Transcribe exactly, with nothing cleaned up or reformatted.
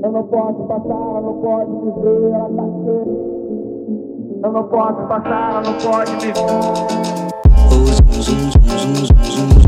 Eu não posso passar, ela não pode me ver, ela tá cheia. Eu não posso passar, ela não pode me ver. Oh, zum, zum, zum, zum, zum, zum.